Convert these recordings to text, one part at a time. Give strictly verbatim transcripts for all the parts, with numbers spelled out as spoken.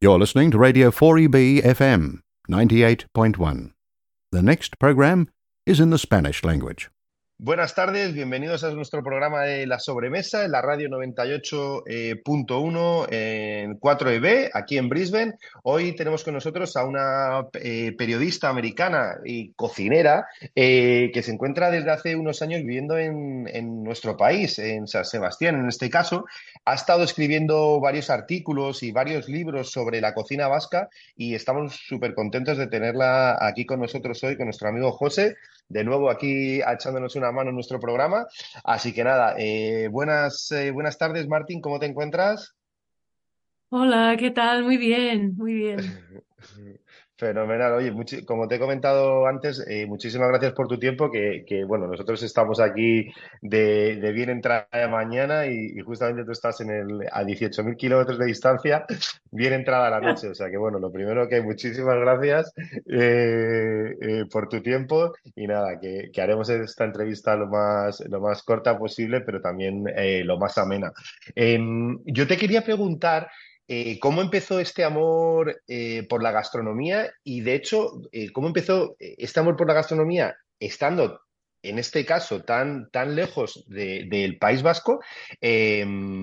You're listening to Radio four E B F M, ninety-eight point one. The next program is in the Spanish language. Buenas tardes, bienvenidos a nuestro programa de La Sobremesa en la radio noventa y ocho punto uno en cuatro E B, aquí en Brisbane. Hoy tenemos con nosotros a una eh, periodista americana y cocinera eh, que se encuentra desde hace unos años viviendo en, en nuestro país, en San Sebastián en este caso. Ha estado escribiendo varios artículos y varios libros sobre la cocina vasca y estamos súper contentos de tenerla aquí con nosotros hoy, con nuestro amigo José, de nuevo aquí echándonos una mano en nuestro programa. Así que nada, eh, buenas, eh, buenas tardes, Martín, ¿cómo te encuentras? Hola, ¿qué tal? Muy bien, muy bien. Fenomenal. Oye, muchi- como te he comentado antes, eh, muchísimas gracias por tu tiempo, que, que, bueno, nosotros estamos aquí de, de bien entrada de mañana y, y justamente tú estás en el, a dieciocho mil kilómetros de distancia, bien entrada la noche. O sea que, bueno, lo primero que muchísimas gracias eh, eh, por tu tiempo y nada, que, que haremos esta entrevista lo más, lo más corta posible, pero también eh, lo más amena. Em, yo te quería preguntar... Eh, ¿cómo empezó este amor eh, por la gastronomía? Y de hecho, eh, ¿cómo empezó eh, este amor por la gastronomía estando, en este caso, tan, tan lejos de- del País Vasco, eh,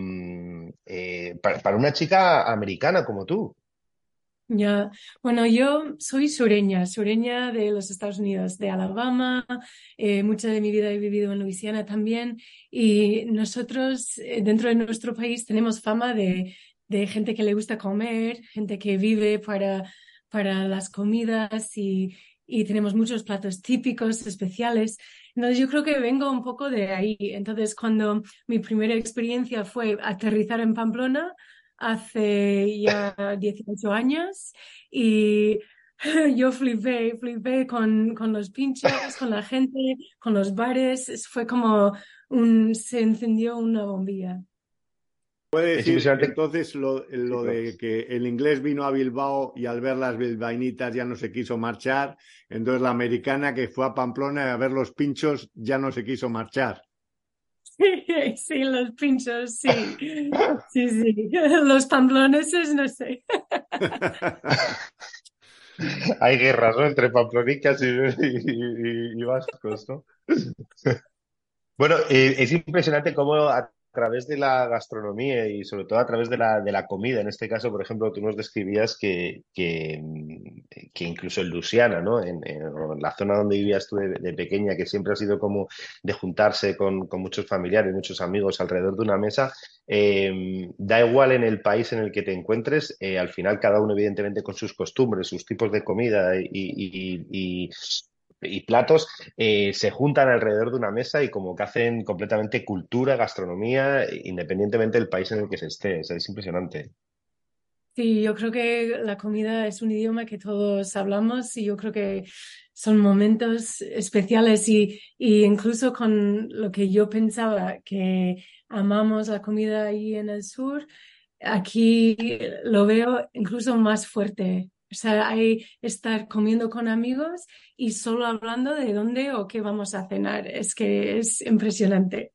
eh, para, para una chica americana como tú? Ya, bueno, yo soy sureña, sureña de los Estados Unidos, de Alabama. Eh, mucha de mi vida he vivido en Luisiana también. Y nosotros, eh, dentro de nuestro país, tenemos fama de, de gente que le gusta comer, gente que vive para, para las comidas y, y tenemos muchos platos típicos, especiales. Entonces, yo creo que vengo un poco de ahí. Entonces, cuando mi primera experiencia fue aterrizar en Pamplona, hace ya dieciocho años y yo flipé, flipé con, con los pinchos, con la gente, con los bares. Es- Fue como un, se encendió una bombilla. Puede Es decir impresionante. entonces lo, lo de que el inglés vino a Bilbao y al ver las bilbaínitas ya no se quiso marchar, entonces la americana que fue a Pamplona y a ver los pinchos ya no se quiso marchar. Sí, sí, los pinchos, sí. Sí, sí. Los pamploneses, no sé. Hay guerras, ¿no? Entre pamplonicas y, y- y- y vascos, ¿no? Bueno, eh, es impresionante cómo a través de la gastronomía y sobre todo a través de la, de la comida, en este caso, por ejemplo, tú nos describías que, que, mm, que incluso en Luisiana, ¿no? En, en- o en la zona donde vivías tú de, de pequeña, que siempre ha sido como de juntarse con, con muchos familiares, muchos amigos alrededor de una mesa, eh, da igual en el país en el que te encuentres, eh, al final cada uno evidentemente con sus costumbres, sus tipos de comida y, y- y- y platos eh, se juntan alrededor de una mesa y como que hacen completamente cultura, gastronomía, independientemente del país en el que se esté. O sea, es impresionante. Sí, yo creo que la comida es un idioma que todos hablamos y yo creo que son momentos especiales y, y incluso con lo que yo pensaba que amamos la comida ahí en el sur, aquí lo veo incluso más fuerte. O sea, hay estar comiendo con amigos y solo hablando de dónde o qué vamos a cenar. Es que es impresionante.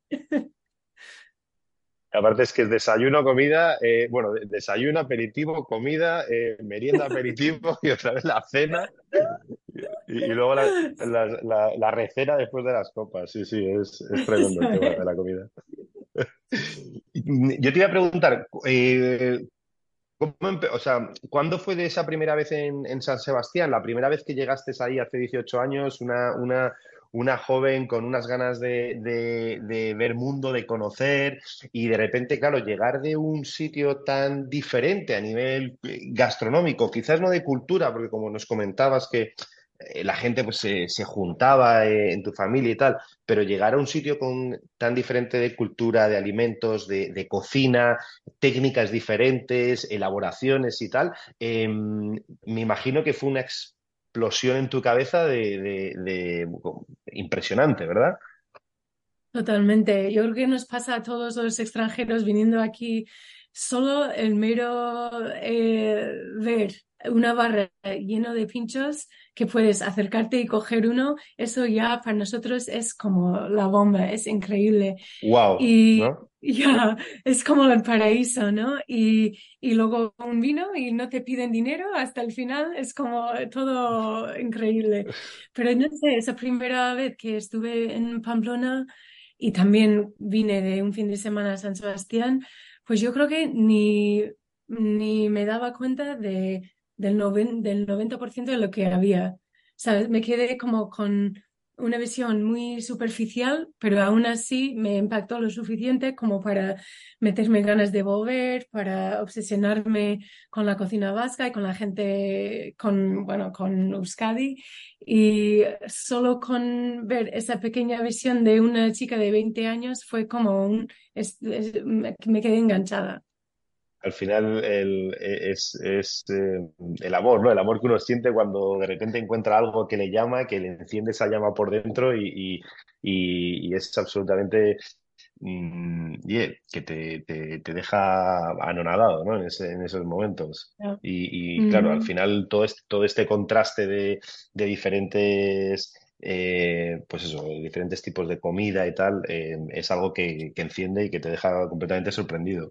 Aparte es que es desayuno, comida, eh, bueno, de- desayuno, aperitivo, comida, eh, merienda, aperitivo y otra vez la cena y, y luego la, la, la- la recena después de las copas. Sí, sí, es, es tremendo el tema de la comida. Yo te iba a preguntar, eh, ¿cómo empe- o sea, ¿cuándo fue de esa primera vez en, en San Sebastián? La primera vez que llegaste ahí hace dieciocho años, una, una, una joven con unas ganas de, de- de ver mundo, de conocer, y de repente, claro, llegar de un sitio tan diferente a nivel eh, gastronómico, quizás no de cultura, porque como nos comentabas que eh, la gente pues se, se juntaba eh, en tu familia y tal, pero llegar a un sitio con tan diferente de cultura, de alimentos, de de cocina, técnicas diferentes, elaboraciones y tal, eh, me imagino que fue una explosión en tu cabeza de, de- de- impresionante, ¿verdad? Totalmente. Yo creo que nos pasa a todos los extranjeros viniendo aquí solo el mero eh, ver una barra llena de pinchos que puedes acercarte y coger uno, eso ya para nosotros es como la bomba, es increíble. Wow, Y ¿no? ya, es como el paraíso, ¿no? Y, y luego un vino y no te piden dinero hasta el final, es como todo increíble. Pero no sé, esa primera vez que estuve en Pamplona y también vine de un fin de semana a San Sebastián, pues yo creo que ni, ni me daba cuenta de, del, noven- del noventa por ciento de lo que había. ¿Sabes? Me quedé como con una visión muy superficial, pero aún así me impactó lo suficiente como para meterme ganas de volver, para obsesionarme con la cocina vasca y con la gente, con, bueno, con Euskadi. Y solo con ver esa pequeña visión de una chica de veinte años fue como un, es- es- me me quedé enganchada. Al final el- es, es, eh, el amor, ¿no? El amor que uno siente cuando de repente encuentra algo que le llama, que le enciende esa llama por dentro y, y, y- y es absolutamente mm, yeah, que te, te- te deja anonadado, ¿no? En ese- en esos momentos. Ya. Y, y, claro, al Ujú. final todo este, todo este contraste de, de diferentes, eh, pues eso, diferentes tipos de comida y tal, eh, es algo que, que enciende y que te deja completamente sorprendido.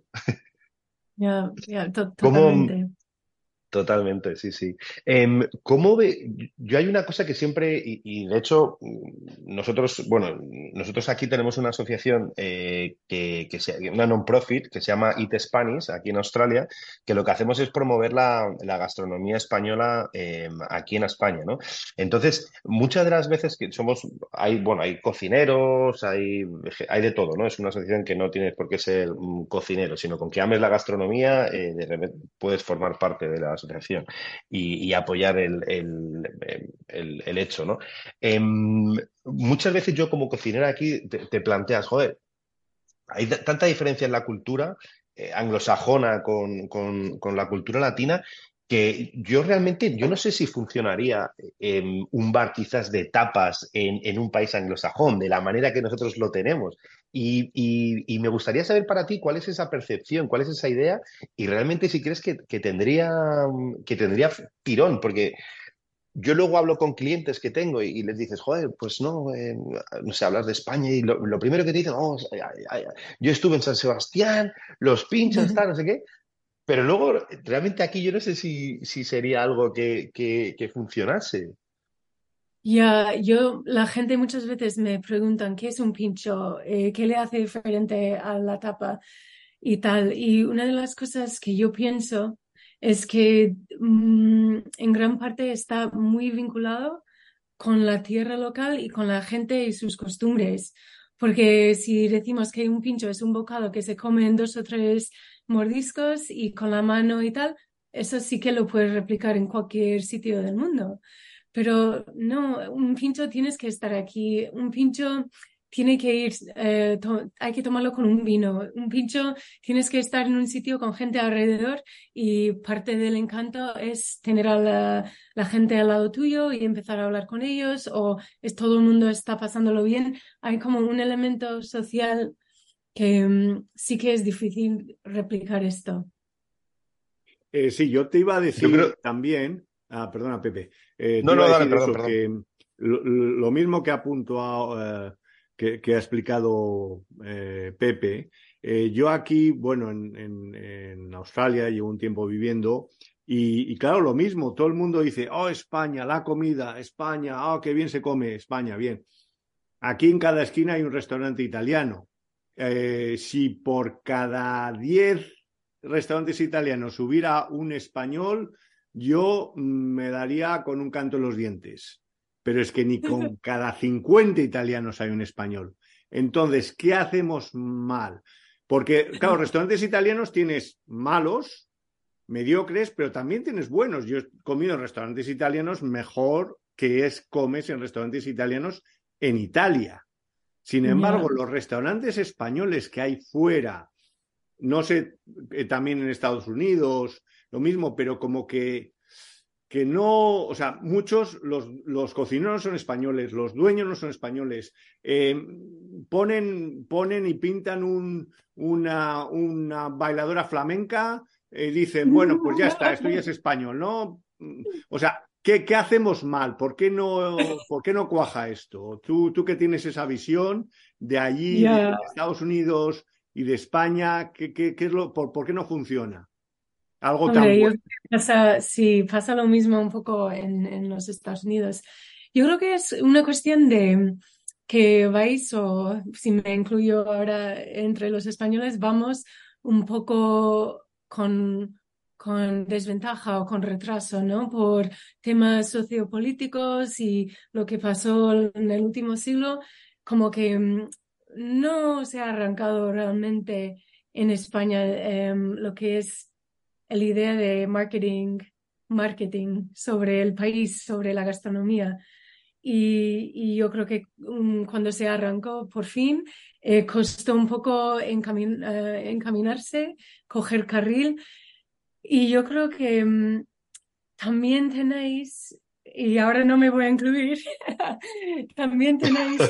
Ya, ya, to- ¿Cómo, totalmente. Totalmente, sí, sí. Em, ¿cómo ve? Yo hay una cosa que siempre, y, y de hecho, mm, nosotros, bueno, nosotros aquí tenemos una asociación eh, que, que se- una non-profit que se llama Eat Spanish, aquí en Australia, que lo que hacemos es promover la, la gastronomía española em, aquí en España, ¿no? Entonces, muchas de las veces que somos, hay, bueno, hay cocineros, hay, hay de todo, ¿no? Es una asociación que no tienes por qué ser mm, cocinero, sino con que ames la gastronomía, eh, de repente puedes formar parte de la asociación y, y apoyar el, el, el- el hecho, ¿no? Em, muchas veces yo como cocinera aquí te, te planteas, joder, hay t- tanta diferencia en la cultura eh, anglosajona con, con- con la cultura latina que yo realmente, yo no sé si funcionaría eh, un bar quizás de tapas en, en un país anglosajón, de la manera que nosotros lo tenemos. Y, y- y me gustaría saber para ti cuál es esa percepción, cuál es esa idea y realmente si crees que, que tendría, que tendría tirón, porque yo luego hablo con clientes que tengo y, y les dices, joder, pues no, eh, no sé, hablas de España y lo, lo primero que te dicen, oh, ay, ay, ay, yo estuve en San Sebastián, los pinchos, tal, no sé qué, pero luego realmente aquí yo no sé si, si sería algo que, que, que funcionase. Ya, yo, la gente muchas veces me preguntan qué es un pincho, eh, qué le hace diferente a la tapa y tal. Y una de las cosas que yo pienso es que mm, en gran parte está muy vinculado con la tierra local y con la gente y sus costumbres. Porque si decimos que un pincho es un bocado que se come en dos o tres mordiscos y con la mano y tal, eso sí que lo puedes replicar en cualquier sitio del mundo. Pero no, un pincho tienes que estar aquí, un pincho tiene que ir, eh, to- hay que tomarlo con un vino, un pincho tienes que estar en un sitio con gente alrededor y parte del encanto es tener a la, la gente al lado tuyo y empezar a hablar con ellos o es todo el mundo está pasándolo bien. Hay como un elemento social que mm, sí que es difícil replicar esto. Eh, sí, yo te iba a Yo creo, decir también, ah, perdona, Pepe, eh, te no, iba a no, dale, decir perdón, eso, perdón. que lo, lo mismo que ha puntuado, eh, que, que ha explicado eh, Pepe, eh, yo aquí, bueno, en, en- en Australia llevo un tiempo viviendo y, y claro, lo mismo, todo el mundo dice, oh, España, la comida, España, oh, qué bien se come, España, bien. Aquí en cada esquina hay un restaurante italiano. Eh, si por cada diez restaurantes italianos hubiera un español, yo mm, me daría con un canto en los dientes. Pero es que ni con cada cincuenta italianos hay un español. Entonces, ¿qué hacemos mal? Porque, claro, restaurantes italianos tienes malos, mediocres, pero también tienes buenos. Yo he comido en restaurantes italianos mejor que es comes en restaurantes italianos en Italia. Sin embargo, Ya, los restaurantes españoles que hay fuera, no sé, eh, también en Estados Unidos, lo mismo, pero como que, que no, o sea, muchos, los, los cocineros no son españoles, los dueños no son españoles, eh, ponen, ponen y pintan un, una, una bailadora flamenca eh, dicen, bueno, pues ya está, esto ya es español, ¿no? O sea, ¿qué, qué hacemos mal? ¿Por qué no, por qué no cuaja esto? Tú, tú que tienes esa visión de allí, de Ya, Estados Unidos y de España, ¿qué, qué, qué es lo, por, por qué no funciona? Algo tan hombre, yo bueno. creo que pasa, sí, pasa lo mismo un poco en, en los Estados Unidos. Yo creo que es una cuestión de que vais, o si me incluyo ahora entre los españoles, vamos un poco con, con desventaja o con retraso, ¿no? Por temas sociopolíticos y lo que pasó en el último siglo, como que mm, no se ha arrancado realmente en España em, lo que es la idea de marketing, marketing sobre el país, sobre la gastronomía. Y, y yo creo que um, cuando se arrancó por fin, eh, costó un poco encamin eh, encaminarse, coger carril. Y yo creo que um, también tenéis, y ahora no me voy a incluir, también tenéis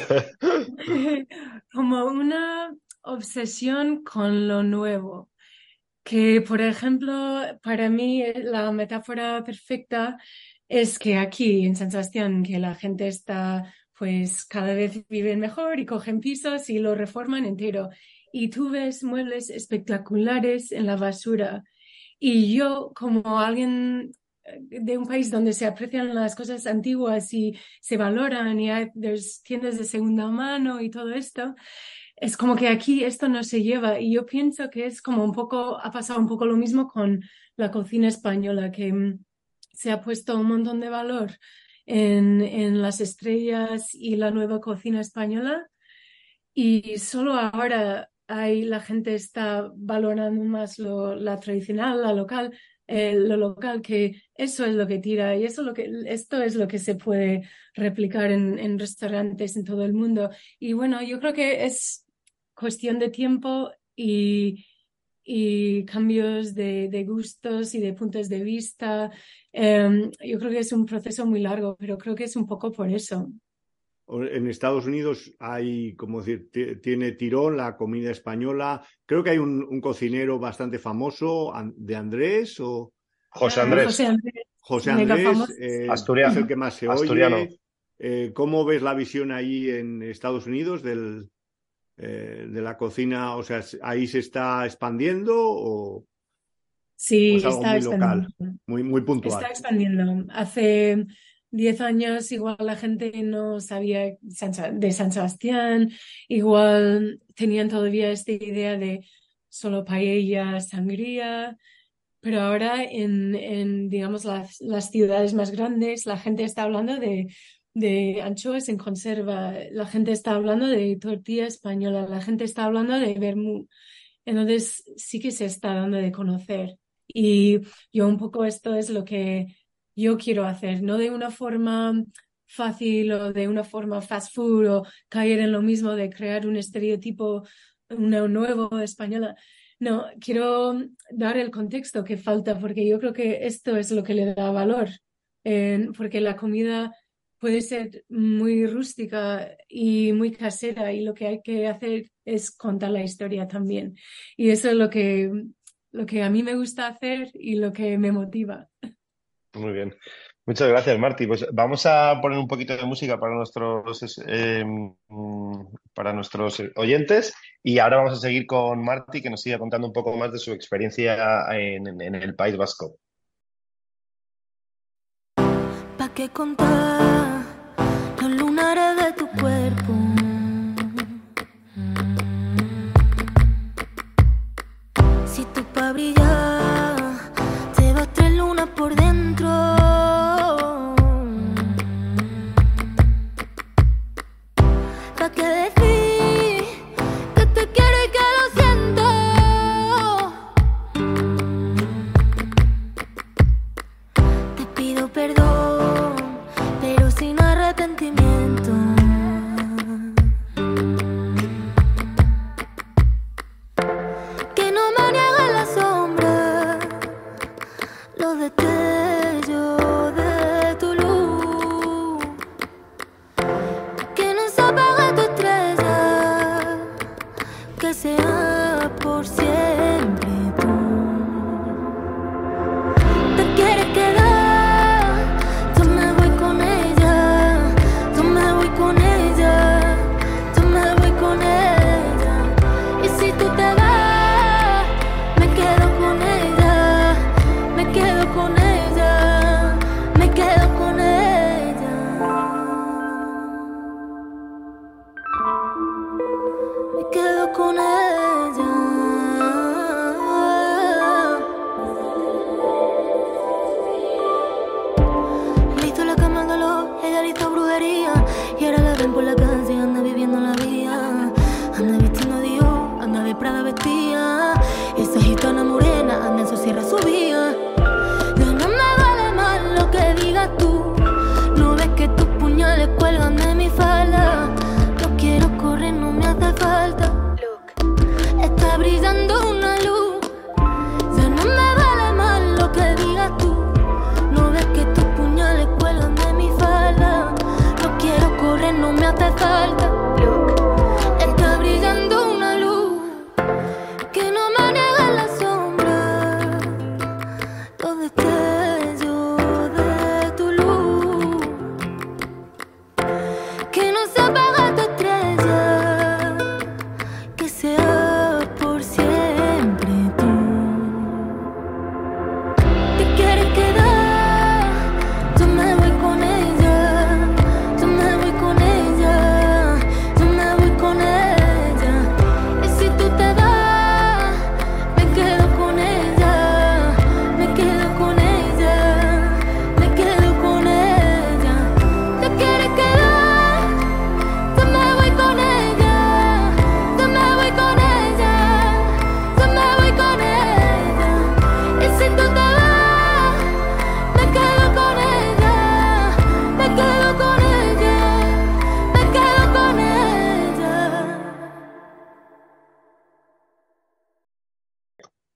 como una obsesión con lo nuevo. Que, por ejemplo, para mí eh, la metáfora perfecta es que aquí en San Sebastián, que la gente está, pues cada vez viven mejor y cogen pisos y lo reforman entero. Y tú ves muebles espectaculares en la basura. Y yo, como alguien eh, de un país donde se aprecian las cosas antiguas y se valoran y hay there's tiendas de segunda mano y todo esto, es como que aquí esto no se lleva y yo pienso que es como un poco, ha pasado un poco lo mismo con la cocina española, que mm, se ha puesto un montón de valor en, en las estrellas y la nueva cocina española y solo ahora hay, la gente está valorando más lo, la tradicional, la local, eh, lo local, que eso es lo que tira y eso lo que, esto es lo que se puede replicar en, en restaurantes en todo el mundo. Y bueno, yo creo que es cuestión de tiempo y, y cambios de, de gustos y de puntos de vista. Um, yo creo que es un proceso muy largo, pero creo que es un poco por eso. En Estados Unidos hay, como decir, tiene tirón la comida española. Creo que hay un, un cocinero bastante famoso, de Andrés o José Ah, Andrés, José Andrés, José mega Andrés, famoso. eh, Asturia, es el que más se asturiano. oye. Eh, ¿cómo ves la visión ahí en Estados Unidos del, eh, de la cocina? O sea, ¿ahí se está expandiendo o, o Sí, es algo está muy local, expandiendo. muy, muy Está puntual? expandiendo. Hace diez años igual la gente no sabía de San Sebastián, igual tenían todavía esta idea de solo paella, sangría, pero ahora en, en digamos, las, las ciudades más grandes la gente está hablando de, de anchoas en conserva, la gente está hablando de tortilla española, la gente está hablando de vermú. Entonces sí que se está dando de conocer. Y yo un poco esto es lo que yo quiero hacer, no de una forma fácil o de una forma fast food o caer en lo mismo de crear un estereotipo, una nuevo española. No, quiero dar el contexto que falta porque yo creo que esto es lo que le da valor, eh, porque la comida puede ser muy rústica y muy casera y lo que hay que hacer es contar la historia también. Y eso es lo que, lo que a mí me gusta hacer y lo que me motiva. Muy bien. Muchas gracias, Martí. Pues vamos a poner un poquito de música para nuestros, eh, mm, para nuestros oyentes y ahora vamos a seguir con Martí, que nos siga contando un poco más de su experiencia en, en- en el País Vasco. ¿Pa' qué contar los lunares de tu cuerpo? Si tú pa' brillar te vas tres lunas por dentro. ¿Pa' qué decir que te quiero y que lo siento? Te pido perdón, pero sin arrepentimiento. Que no me niegues la sombra, los destellos de tu luz. Que no se apague tu estrella, que sea por siempre tú.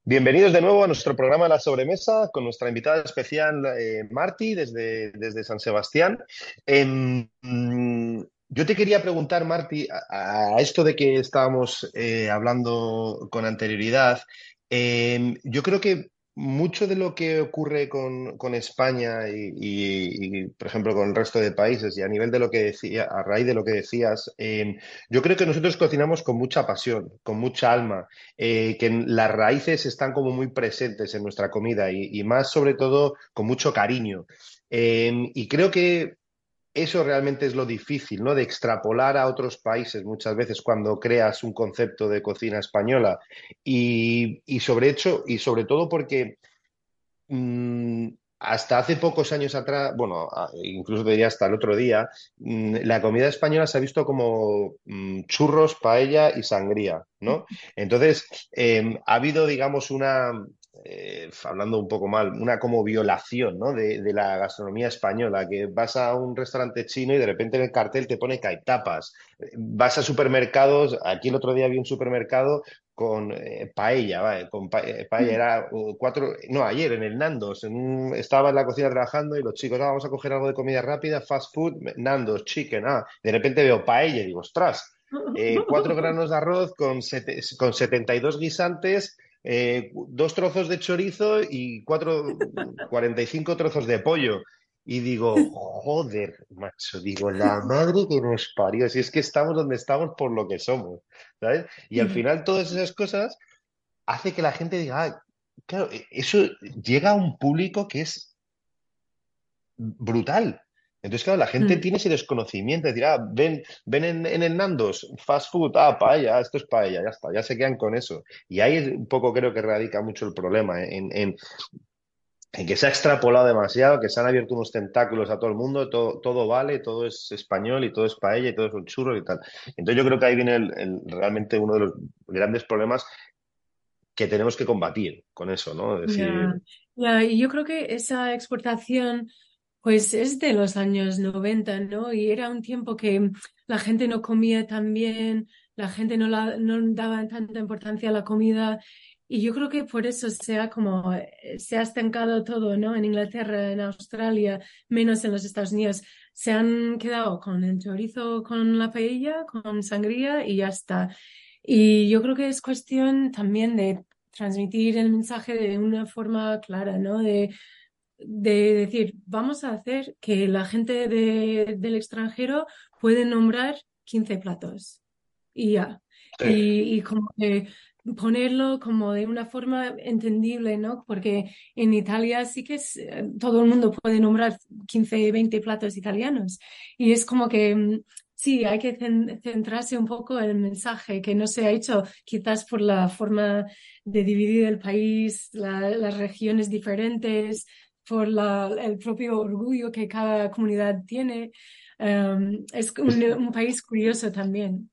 Bienvenidos de nuevo a nuestro programa La Sobremesa con nuestra invitada especial eh, Marti desde, desde San Sebastián. Em, mm, yo te quería preguntar, Marti, a, a esto de que estábamos eh, hablando con anterioridad, em, yo creo que mucho de lo que ocurre con, con España y, y- y, por ejemplo, con el resto de países y a nivel de lo que decía, a raíz de lo que decías, em, yo creo que nosotros cocinamos con mucha pasión, con mucha alma, eh, que las raíces están como muy presentes en nuestra comida y, y más sobre todo con mucho cariño. Eh, y creo que eso realmente es lo difícil, ¿no? De extrapolar a otros países muchas veces cuando creas un concepto de cocina española y, y sobre hecho, y sobre todo porque Mm, hasta hace pocos años atrás, bueno, a- incluso te diría hasta el otro día, mm, la comida española se ha visto como mm, churros, paella y sangría, ¿no? Entonces, eh, ha habido, digamos, una, eh, hablando un poco mal, una como violación, ¿no? de, de la gastronomía española, que vas a un restaurante chino y de repente en el cartel te pone que hay tapas. Vas a supermercados, aquí el otro día vi un supermercado con eh, paella, vale, con pa- eh, paella, era uh, cuatro, no, ayer en el Nandos, en un- estaba en la cocina trabajando y los chicos, "Ah, vamos a coger algo de comida rápida, fast food, Nandos, chicken, ah, de repente veo paella y digo, ostras, eh, cuatro granos de arroz con, sete- con setenta y dos guisantes, eh, dos trozos de chorizo y cuatro, cuarenta y cinco trozos de pollo. Y digo, joder, macho, digo, la madre que nos parió, si es que estamos donde estamos por lo que somos, ¿sabes? Y al Sí. final todas esas cosas hace que la gente diga, "Ah, claro, e- eso llega a un público que es brutal. Entonces, claro, la gente Mm. tiene ese desconocimiento, de decir, ah, ven, ven en, en el Nandos, fast food, ah, paella, esto es paella, ya está, ya se quedan con eso. Y ahí es un poco creo que radica mucho el problema, ¿eh? en, en- en que se ha extrapolado demasiado, que se han abierto unos tentáculos a todo el mundo, todo, todo vale, todo es español y todo es paella y todo es un churro y tal. Entonces yo creo que ahí viene el- el- realmente uno de los grandes problemas que tenemos que combatir con eso, ¿no? Es decir, Ya, ya, y yo creo que esa exportación, pues es de los años noventa, ¿no? Y era un tiempo que la gente no comía tan bien, la gente no, la, no daba tanta importancia a la comida, y yo creo que por eso se ha como, eh, se ha estancado todo, ¿no? En Inglaterra, en Australia, menos en los Estados Unidos. Se han quedado con el chorizo, con la paella, con sangría y ya está. Y yo creo que es cuestión también de transmitir el mensaje de una forma clara, ¿no? De, de decir, vamos a hacer que la gente de- del extranjero puede nombrar quince platos y ya. sí. Y, y como que ponerlo como de una forma entendible, ¿no? Porque en Italia sí que es, eh, todo el mundo puede nombrar quince veinte platos italianos. Y es como que mm, sí, hay que cen- centrarse un poco en el mensaje, que no se ha hecho quizás por la forma de dividir el país, la- las regiones diferentes, por la- el propio orgullo que cada comunidad tiene. Um, es un, un país curioso también.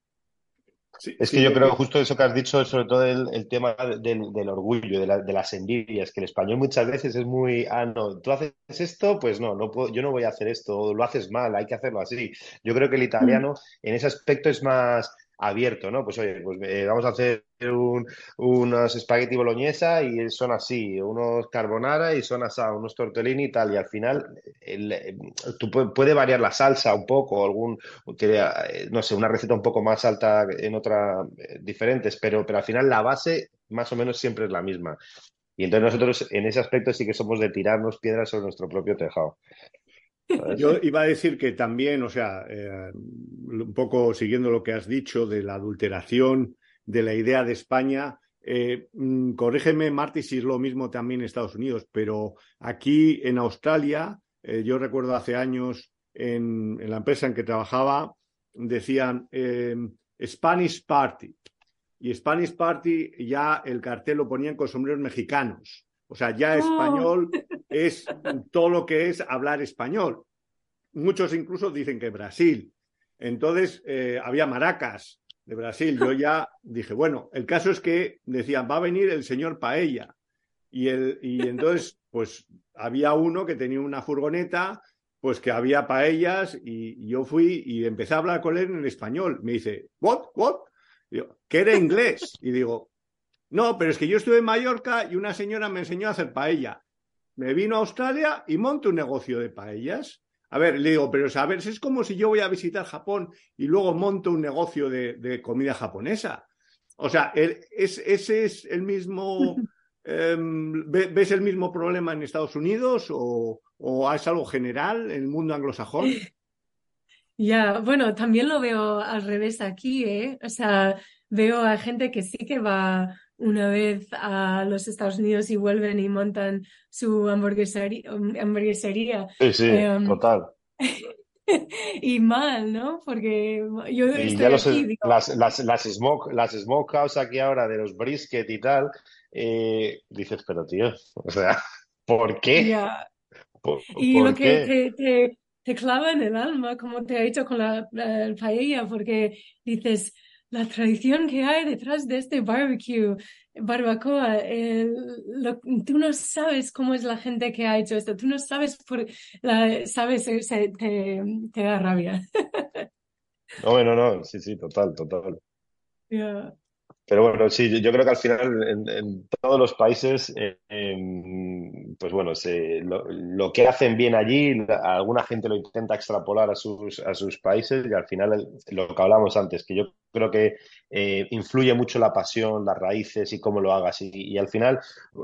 Sí, Es que sí, yo yo, creo justo eso que has dicho, sobre todo el, el tema del, del orgullo, de, la- de las envidias, que el español muchas veces es muy, ah, no, tú haces esto, pues no, no puedo, yo no voy a hacer esto, o lo haces mal, hay que hacerlo así. Yo creo que el Mm. italiano en ese aspecto es más abierto, ¿no? Pues oye, pues eh, vamos a hacer un, unos espagueti boloñesa y son así, unos carbonara y son así, unos tortellini y tal, y al final el, el- tú pu- puede variar la salsa un poco, algún que, eh, no sé, una receta un poco más alta en otra, eh, diferentes, pero, pero al final la base más o menos siempre es la misma. Y entonces nosotros en ese aspecto sí que somos de tirarnos piedras sobre nuestro propio tejado, ¿sabes? yo iba a decir que también, o sea, eh, un poco siguiendo lo que has dicho de la adulteración de la idea de España, eh, mm, corrígeme, Marty, si es lo mismo también en Estados Unidos, pero aquí en Australia, eh, yo recuerdo hace años en, en la empresa en que trabajaba, decían eh, Spanish Party. Y Spanish Party ya el cartel lo ponían con sombreros mexicanos. O sea, ya Oh, español es todo lo que es hablar español. Muchos incluso dicen que Brasil. Entonces, eh, había maracas de Brasil. Yo ya dije, bueno, el caso es que decían, va a venir el señor Paella. Y, el, y entonces, pues había uno que tenía una furgoneta, pues que había paellas, y, y yo fui y empecé a hablar con él en español. Me dice, ¿what? ¿What? Digo, que era inglés. Y digo, No, pero es que yo estuve en Mallorca y una señora me enseñó a hacer paella. Me vino a Australia y monto un negocio de paellas. A ver, le digo, pero a ver, es como si yo voy a visitar Japón y luego monto un negocio de, de comida japonesa. O sea, el, es, ese es el mismo... Eh, ¿Ves el mismo problema en Estados Unidos o, o es algo general en el mundo anglosajón? Ya, bueno, también lo veo al revés aquí, ¿eh? O sea, veo a gente que sí que va una vez a los Estados Unidos y vuelven y montan su hamburguesería. hamburguesería. Sí, sí, Em, total. y mal, ¿no? Porque yo Y estoy ya los, aquí y digo, las, las, las, smoke, las smokehouse aquí ahora de los brisket y tal, eh, dices, pero tío, o sea, ¿por qué? ya. ¿Por, Y lo por que qué? te, te, te clava en el alma, como te ha hecho con la, la paella, porque dices, la tradición que hay detrás de este barbecue, barbacoa, el- lo- tú no sabes cómo es la gente que ha hecho esto, tú no sabes por, la, sabes, se- se- te, te da rabia. No, no, no, sí, sí, total, total. Ya, Pero bueno, sí, yo yo creo que al final en, en todos los países, eh, em, pues bueno, se, lo, lo que hacen bien allí, la- alguna gente lo intenta extrapolar a sus, a sus países y al final el- lo que hablamos antes, que yo creo que eh, influye mucho la pasión, las raíces y cómo lo hagas. Y, y al final,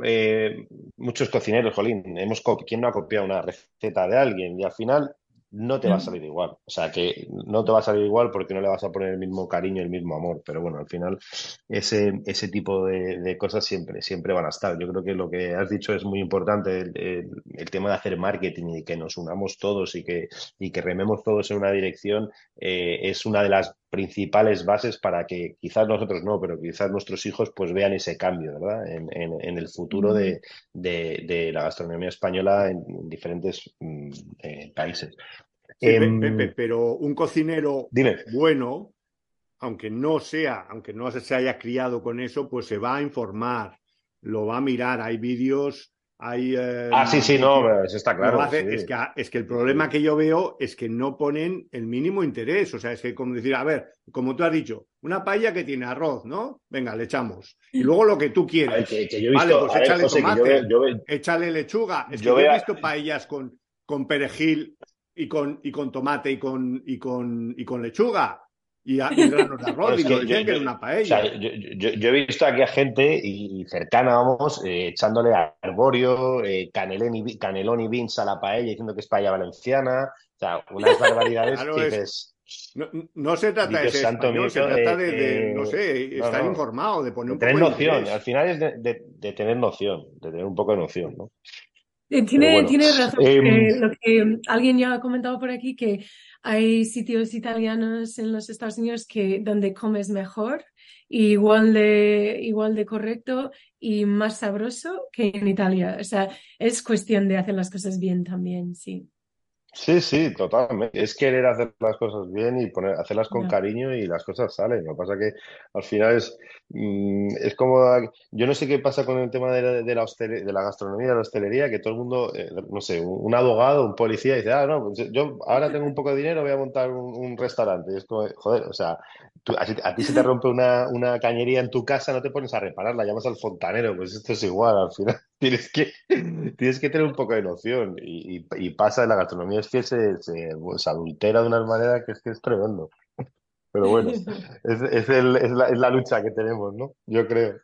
eh, muchos cocineros, jolín, hemos, co- ¿quién no ha copiado una receta de alguien? Y al final no te va a ya, salir igual. O sea, que no te va a salir igual porque no le vas a poner el mismo cariño, el mismo amor. Pero bueno, al final ese, ese tipo de, de cosas siempre, siempre van a estar. Yo creo que lo que has dicho es muy importante, el, el- el tema de hacer marketing y que nos unamos todos y que, y que rememos todos en una dirección, eh, es una de las principales bases para que quizás nosotros no, pero quizás nuestros hijos pues vean ese cambio, ¿verdad? En, en- en el futuro mm, de, de- de la gastronomía española en, diferentes mm, eh, países. Sí, Pe- Pepe, Em, pero un cocinero dime. bueno, aunque no sea, aunque no se haya criado con eso, pues se va a informar, lo va a mirar, hay vídeos, hay, eh, Ah, sí, sí, es decir, no, eso está lo claro, sí. hace, es que, es que el Sí, problema sí. que yo veo es que no ponen el mínimo interés, o sea, es que como decir, a ver, como tú has dicho, una paella que tiene arroz, ¿no? Venga, le echamos. Y luego lo que tú A ver, quieres, que, que yo he vale, visto, pues a ver, échale José, que yo veo, tomate, yo veo, échale lechuga, es que yo yo he veo, visto paellas con, con perejil y con, y con tomate y con, y con, y con lechuga y, a, y granos de bueno, arroz y es lo que yo, decían que yo, era o una sea, paella. yo, yo, yo he visto aquí a gente y cercana, vamos, eh, echándole arborio, eh, canelón, y, canelón y beans a la paella, diciendo que es paella valenciana, o sea, unas barbaridades Claro, que es, dices, no, no se trata de Dios ser santo español, mío, se trata eh, de, de, no eh, sé, no, estar no, informado, de poner de un tener poco de noción, al interés. final es de, de, de tener noción, de tener un poco de noción, ¿no? Eh, Pero Tiene, bueno. tiene razón, Em, porque lo que mm, alguien ya ha comentado por aquí, que hay sitios italianos en los Estados Unidos que, donde comes mejor, y igual de, igual de correcto y más sabroso que en Italia. O sea, es cuestión de hacer las cosas bien también, sí. Sí, sí, totalmente. Es querer hacer las cosas bien y poner, hacerlas con Ya, cariño y las cosas salen. Lo que pasa que al final es, mm, es como, yo no sé qué pasa con el tema de la, de la, hostele- de la gastronomía, de la hostelería, que todo el mundo, eh, no sé, un, un abogado, un policía dice, ah, no, pues yo ahora tengo un poco de dinero, voy a montar un, un restaurante. Y es como, joder, o sea, tú- a, ti a ti se te rompe una, una cañería en tu casa, no te pones a repararla, llamas al fontanero, pues esto es igual, al final tienes que, tienes que tener un poco de noción y, y- y pasa, la gastronomía es que se, se, pues, se adultera de una manera que es que es tremendo. Pero bueno, es, es, el- es la, es la lucha que tenemos, ¿no? Yo creo.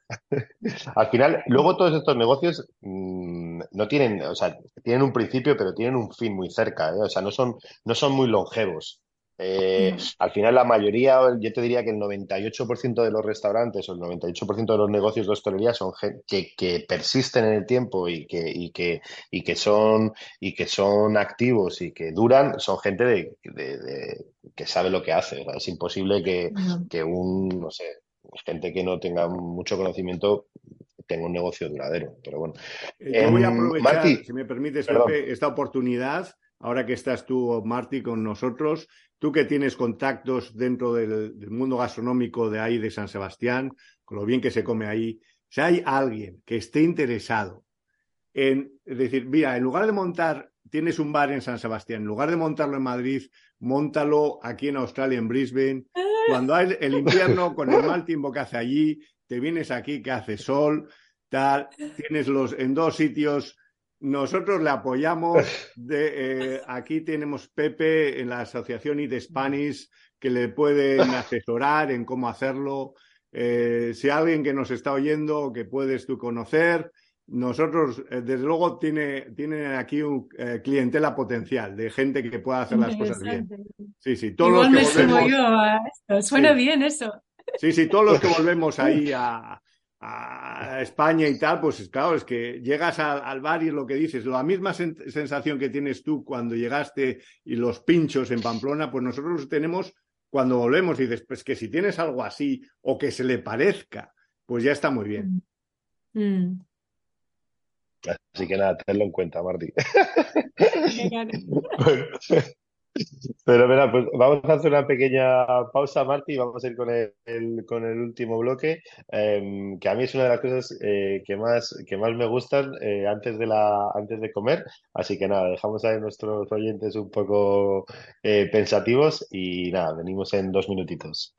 Al final, luego todos estos negocios mm, no tienen, o sea, tienen un principio, pero tienen un fin muy cerca, ¿eh? O sea, no son, no son muy longevos. Eh, ya, al final, la mayoría, yo te diría que el noventa y ocho por ciento de los restaurantes o el noventa y ocho por ciento de los negocios de hostelería son gen- que, que persisten en el tiempo y que, y que, y que son, y que son activos y que duran, son gente de, de- de- que sabe lo que hace. O sea, es imposible que, ya. que un, no sé, gente que no tenga mucho conocimiento tenga un negocio duradero. Pero bueno. Eh, Yo voy a Em, aprovechar, Martí, si me permites, perdón. Pepe, esta oportunidad, ahora que estás tú, Martí, con nosotros, tú que tienes contactos dentro del, del mundo gastronómico de ahí, de San Sebastián, con lo bien que se come ahí, si hay alguien que esté interesado en es decir, mira, en lugar de montar, tienes un bar en San Sebastián, en lugar de montarlo en Madrid, móntalo aquí en Australia, en Brisbane, cuando hay el invierno, con el mal tiempo que hace allí, te vienes aquí que hace sol, tal, tienes los en dos sitios. Nosotros le apoyamos. De, eh, aquí tenemos Pepe en la asociación I D Spanish que le pueden asesorar en cómo hacerlo. Eh, si alguien que nos está oyendo que puedes tú conocer, nosotros eh, desde luego tiene, tiene aquí un eh, clientela potencial de gente que pueda hacer las cosas bien. Sí, sí, todos Igual me los que volvemos, sumo yo a esto. Suena sí, bien eso. sí, sí, todos los que volvemos ahí a, a España y tal, pues claro, es que llegas al, al bar y es lo que dices, la misma sen sensación que tienes tú cuando llegaste y los pinchos en Pamplona, pues nosotros tenemos cuando volvemos y dices, pues que si tienes algo así o que se le parezca, pues ya está muy bien. Mm. Así que nada, tenlo en cuenta, Martí. Bueno, pero mira, pues vamos a hacer una pequeña pausa, Martí, y vamos a ir con el, el- con el último bloque, eh, que a mí es una de las cosas eh, que más, que más me gustan eh, antes de la, antes de comer. Así que nada, dejamos a nuestros oyentes un poco eh, pensativos y nada, venimos en dos minutitos.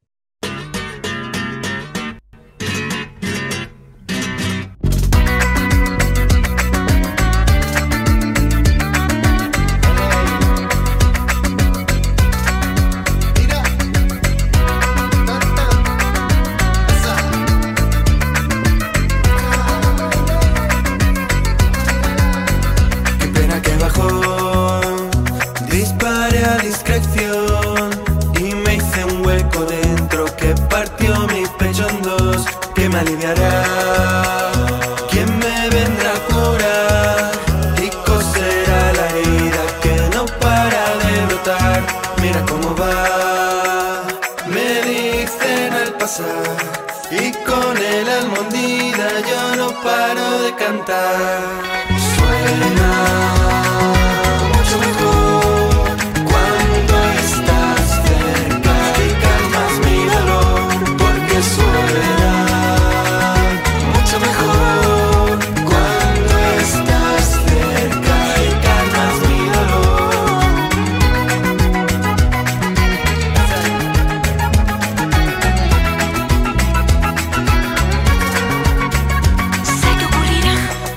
Qué pena que bajó, disparé a discreción y me hice un hueco dentro que partió mi pecho en dos. ¿Qué me aliviará? ¿Quién me vendrá a curar? Y coserá la herida que no para de brotar. Mira cómo va, me dicen al pasar, y con el alma hundida yo no paro de cantar. Suena mucho mejor cuando estás cerca y calmas mi dolor, porque suena mucho mejor cuando estás cerca y calmas mi dolor. Sé que ocurrirá,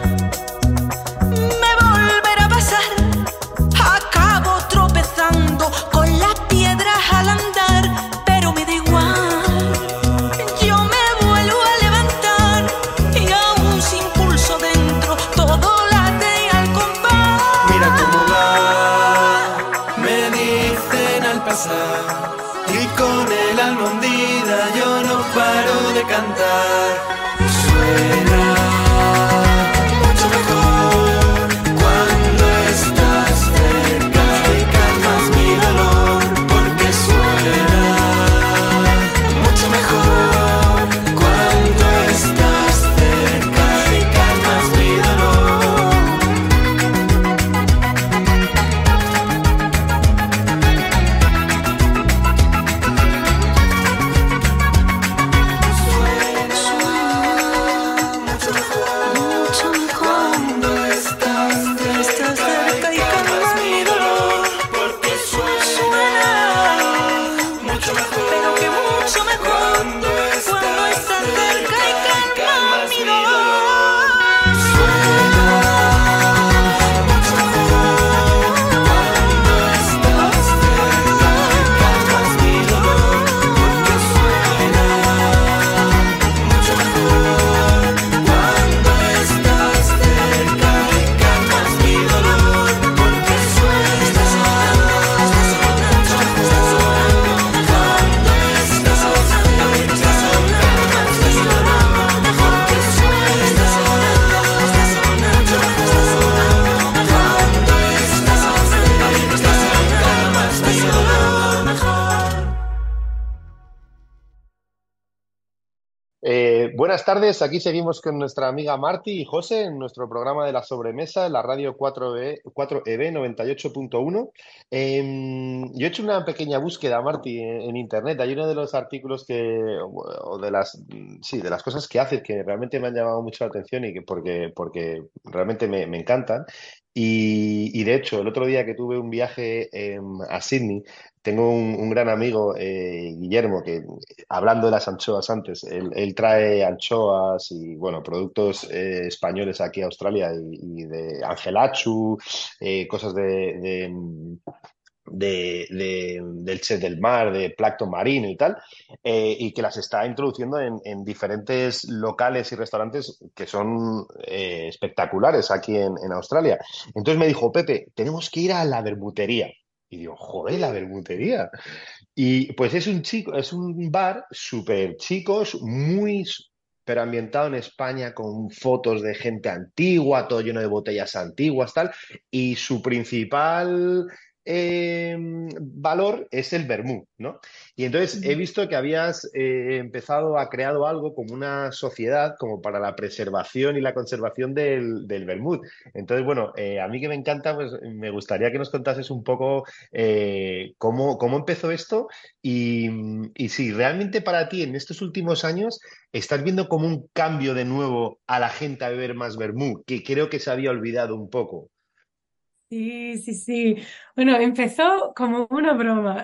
me volverá a pasar. Acabo tropezando con las piedras al andar, pero me da igual. Yo me vuelvo a levantar y aún sin pulso dentro, todo late al compás. Mira cómo va, me dicen al pasar, y con el alma hundida yo no paro de cantar. Suena mucho mejor cuando estás cerca y calmas mi dolor, porque suena mucho mejor cuando estás cerca y calmas mi dolor. Mucho mejor, Mucho mejor cuando estás estás cerca y calmas calmas mi mi dolor, dolor. porque Suena mucho mejor, pero que mucho mejor cuando cuando estás estás cerca y calmas mi dolor. Suena mucho mejor cuando estás cerca y calmas mi dolor, porque suena mucho mejor cuando estás cerca y calmas mi dolor, porque suena mucho mejor cuando estás cerca y calmas mi dolor, porque Eh, buenas tardes, aquí seguimos con nuestra amiga Marti y José en nuestro programa de la sobremesa en la radio cuatro E B noventa y ocho punto uno. Eh, yo he hecho una pequeña búsqueda, Marti, en, en internet. Hay uno de los artículos que, o de las, sí, de las cosas que haces que realmente me han llamado mucho la atención y que porque, porque realmente me, me encantan. Y, y de hecho, el otro día que tuve un viaje em, a Sydney, tengo un, un gran amigo, eh, Guillermo, que hablando de las anchoas antes, él, él trae anchoas y bueno, productos eh, españoles aquí a Australia y, y de Ángel Achu, eh, cosas de, de, de- de- del chef del mar, de plancton marino y tal, eh, y que las está introduciendo en, en diferentes locales y restaurantes que son eh, espectaculares aquí en, en Australia. Entonces me dijo, Pepe, tenemos que ir a la bermutería. Y digo, joder, la bermutería. Y pues es un chico, es un bar súper chicos, muy pero ambientado en España con fotos de gente antigua, todo lleno de botellas antiguas, tal. Y su principal eh, valor es el vermú, ¿no? Y entonces he visto que habías eh, empezado a creado algo como una sociedad como para la preservación y la conservación del, del vermut. Entonces, bueno, eh, a mí que me encanta, pues me gustaría que nos contases un poco eh, cómo, cómo empezó esto y, y si realmente para ti en estos últimos años estás viendo como un cambio de nuevo a la gente a beber más vermú, que creo que se había olvidado un poco. Sí, sí, sí. Bueno, empezó como una broma.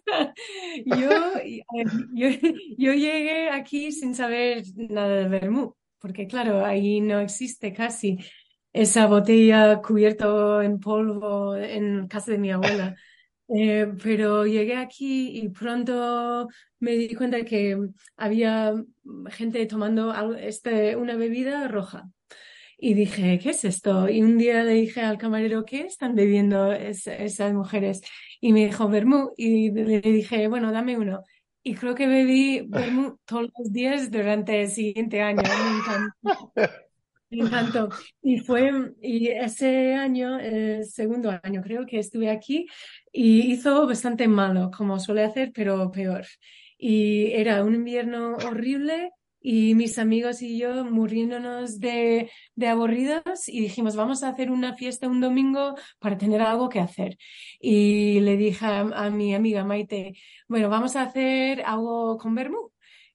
Yo, y- a ver, yo, yo llegué aquí sin saber nada de vermú, porque claro, ahí no existe casi esa botella cubierta en polvo en casa de mi abuela. Eh, pero llegué aquí y pronto me di cuenta que había gente tomando algo- este, una bebida roja. Y dije, ¿qué es esto? Y un día le dije al camarero, ¿qué están bebiendo es- esas mujeres? Y me dijo, vermú. Y le dije, bueno, dame uno. Y creo que bebí vermú todos los días durante el siguiente año. Me encantó. Me encantó. Y fue, y ese año, el segundo año, creo que estuve aquí y hizo bastante malo, como suele hacer, pero peor. Y era un invierno horrible y mis amigos y yo muriéndonos de, de aburridos y dijimos, vamos a hacer una fiesta un domingo para tener algo que hacer. Y le dije a, a mi amiga Maite, bueno, vamos a hacer algo con vermú.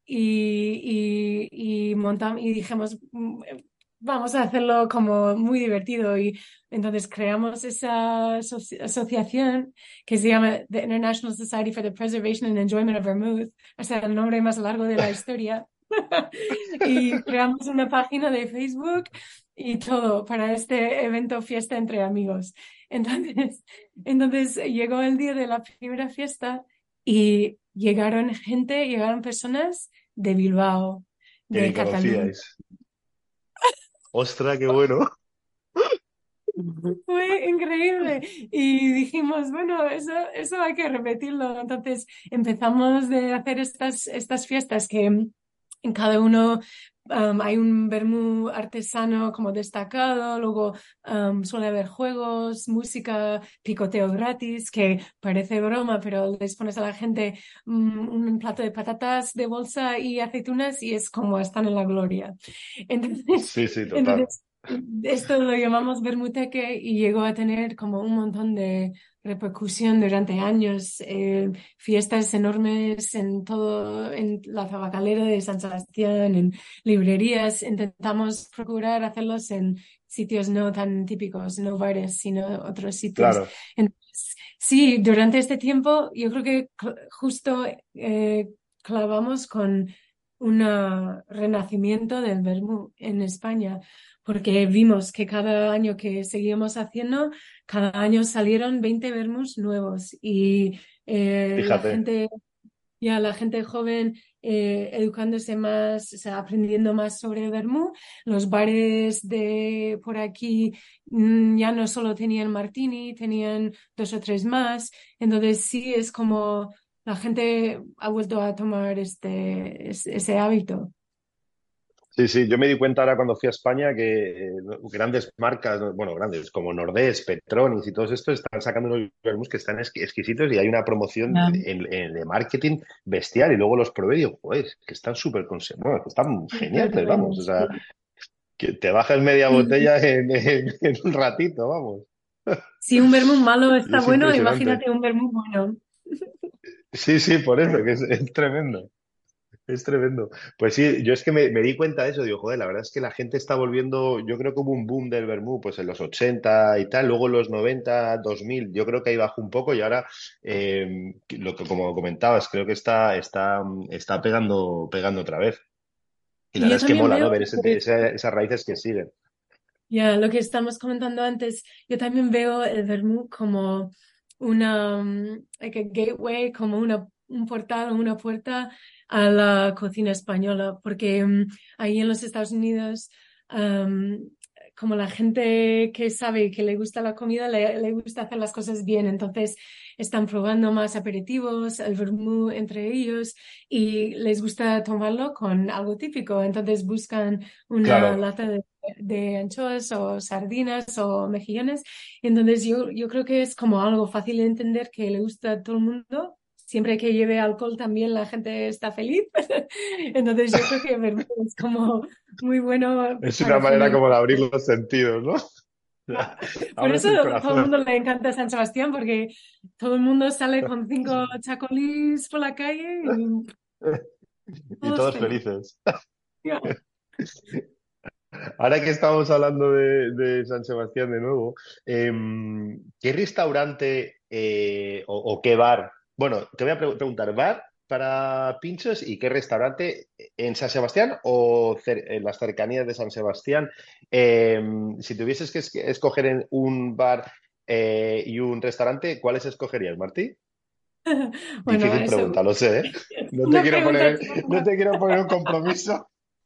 Y, y, y montamos y dijimos, "Mm, vamos a hacerlo como muy divertido y entonces creamos esa asoci- asociación que se llama The International Society for the Preservation and Enjoyment of Vermouth, o sea, el nombre más largo de la historia. Y creamos una página de Facebook y todo para este evento fiesta entre amigos. Entonces, entonces llegó el día de la primera fiesta y llegaron gente, llegaron personas de Bilbao, Que de ni Cataluña. conocíais. ¡Ostras, qué bueno! Fue increíble. Y dijimos, bueno, eso, eso hay que repetirlo. Entonces empezamos de hacer estas, estas fiestas que en cada uno um, hay un vermú artesano como destacado, luego um, suele haber juegos, música, picoteo gratis, que parece broma, pero les pones a la gente um, un plato de patatas de bolsa y aceitunas y es como están en la gloria. Entonces, Sí, sí, total. entonces esto lo llamamos Bermuteque y llegó a tener como un montón de repercusión durante años, eh, fiestas enormes en todo, en la tabacalera de San Sebastián, en librerías. Intentamos procurar hacerlos en sitios no tan típicos, no bares, sino otros sitios. Claro. Entonces, sí, durante este tiempo yo creo que cl- justo eh, clavamos con un renacimiento del vermú en España porque vimos que cada año que seguíamos haciendo, cada año salieron veinte vermus nuevos y eh, la Fíjate. gente, ya la gente joven eh, educándose más, o sea, aprendiendo más sobre el vermú. Los bares de por aquí mm, ya no solo tenían martini, tenían dos o tres más. Entonces sí es como la gente ha vuelto a tomar este, es- ese hábito. Sí, sí, yo me di cuenta ahora cuando fui a España que eh, grandes marcas, ¿no? Bueno, grandes como Nordés, Petronis y todos estos están sacando unos vermús que están exqui- exquisitos y hay una promoción Ya. en- en- de marketing bestial y luego los probé y digo, joder, es que están súper conservados, que están Sí, está geniales, vamos, o bueno, sea, sí. que te bajas media Sí. botella en, en- en un ratito, vamos. Si un vermú malo Y está es bueno, impresionante. imagínate un vermú bueno. Sí, sí, por eso, que es, es tremendo. Es tremendo. Pues sí, yo es que me, me di cuenta de eso, digo, joder, la verdad es que la gente está volviendo, yo creo que hubo un boom del vermú pues en los ochenta y tal, luego en los noventa, dos mil, yo creo que ahí bajó un poco y ahora, eh, lo que como comentabas, creo que está, está, está pegando, pegando otra vez. Y la Y yo verdad es que también mola, ¿no? veo, Ver ese, esa- esas raíces que siguen. ya, lo que estamos comentando antes, yo también veo el vermut como una, mm, like a gateway, como una, un portal, una puerta a la cocina española, porque mm, ahí en los Estados Unidos, am, como la gente que sabe que le gusta la comida, le, le gusta hacer las cosas bien, entonces están probando más aperitivos, el vermut entre ellos, y les gusta tomarlo con algo típico, entonces buscan una Claro, lata de de anchoas o sardinas o mejillones. Entonces yo, yo creo que es como algo fácil de entender que le gusta a todo el mundo. Siempre que lleve alcohol también la gente está feliz. Entonces yo creo que vermut es como muy bueno es una para manera fomentar. como de abrir los sentidos, ¿no? Por Abres eso el todo el corazón. mundo le encanta San Sebastián porque todo el mundo sale con cinco chacolís por la calle y Y todos todos felices. felices. Yeah. Ahora que estamos hablando de, de San Sebastián de nuevo, em, ¿qué restaurante eh, o, o qué bar? Bueno, te voy a pre- preguntar, ¿bar para pinchos y qué restaurante en San Sebastián o cer- en las cercanías de San Sebastián? Em, si tuvieses que es- escoger en un bar eh, y un restaurante, ¿cuáles escogerías, Martí? Bueno, Difícil eso pregunta, lo sé, ¿eh? es No te una quiero pregunta poner, no chunga. te quiero poner un compromiso.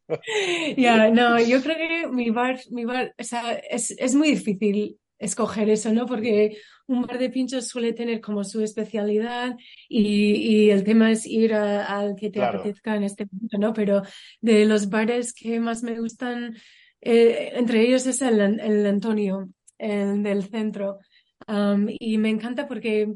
Ya, no, yo creo que mi bar, mi bar, o sea, es, es muy difícil escoger eso, ¿no? Porque un bar de pinchos suele tener como su especialidad y, y el tema es ir a- al que te Claro, apetezca en este momento, ¿no? Pero de los bares que más me gustan, eh, entre ellos es el, el Antonio, el del centro. Um, y me encanta porque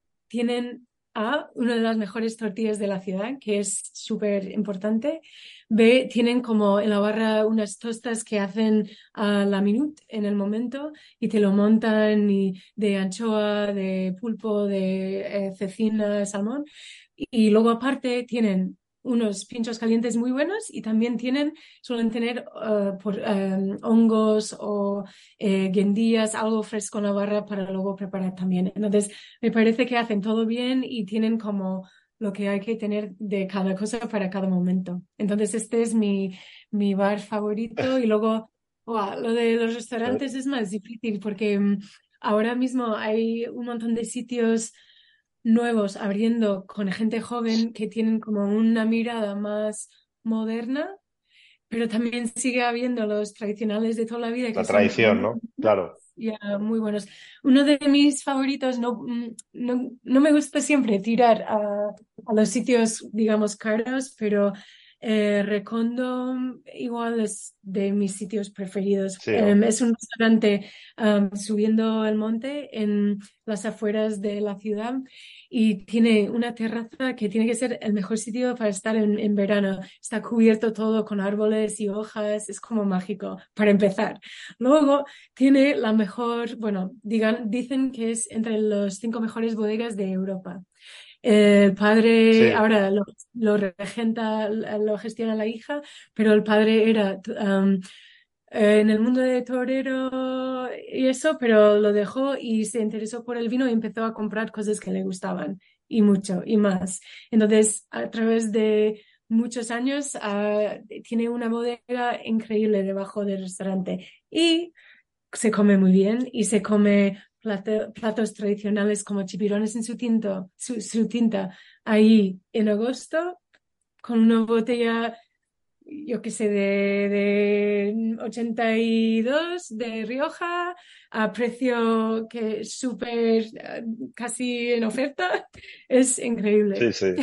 tienen A, una de las mejores tortillas de la ciudad, que es súper importante. B, tienen como en la barra unas tostas que hacen a la minute en el momento y te lo montan y de anchoa, de pulpo, de eh, cecina, salmón. Y, y luego aparte tienen unos pinchos calientes muy buenos y también tienen, suelen tener eh, por, eh, hongos o eh, guindillas, algo fresco en la barra para luego preparar también. Entonces, me parece que hacen todo bien y tienen como lo que hay que tener de cada cosa para cada momento. Entonces, este es mi, mi bar favorito y luego, wow, lo de los restaurantes es más difícil porque mm, ahora mismo hay un montón de sitios nuevos abriendo con gente joven que tienen como una mirada más moderna, pero también sigue habiendo los tradicionales de toda la vida la que son tradición, muy, ¿no? Claro. ya, muy buenos. Uno de mis favoritos, no, mm, no, no me gusta siempre tirar a, a los sitios, digamos, caros, pero eh, Recondo igual es de mis sitios preferidos. Sí, Em, ¿no? es un restaurante am, subiendo el monte en las afueras de la ciudad y tiene una terraza que tiene que ser el mejor sitio para estar en, en verano. Está cubierto todo con árboles y hojas, es como mágico para empezar. Luego tiene la mejor, bueno, digan, dicen que es entre los cinco mejores bodegas de Europa. El padre Sí. ahora lo, lo regenta, lo gestiona la hija, pero el padre era um, eh, en el mundo de torero y eso, pero lo dejó y se interesó por el vino y empezó a comprar cosas que le gustaban y mucho y más. Entonces, a través de muchos años, uh, tiene una bodega increíble debajo del restaurante y se come muy bien y se come plato- platos tradicionales como chipirones en su tinto, su, su tinta ahí en agosto con una botella, yo qué sé, de, de ochenta y dos de Rioja a precio que es súper eh, casi en oferta. Es Sí, increíble. sí.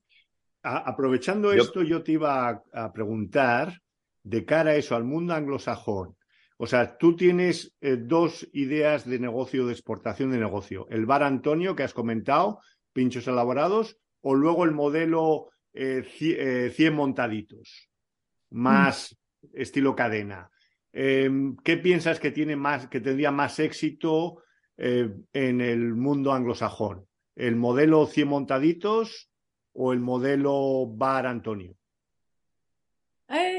A- aprovechando Yo, esto, yo te iba a, a preguntar de cara a eso, al mundo anglosajón. O sea, tú tienes eh, dos ideas de negocio, de exportación de negocio. El bar Antonio, que has comentado, pinchos elaborados, o luego el modelo eh, cie- eh, cien montaditos, Mm. más estilo cadena. Eh, ¿qué piensas que tiene más, que tendría más éxito eh, en el mundo anglosajón? ¿El modelo cien montaditos o el modelo Bar Antonio?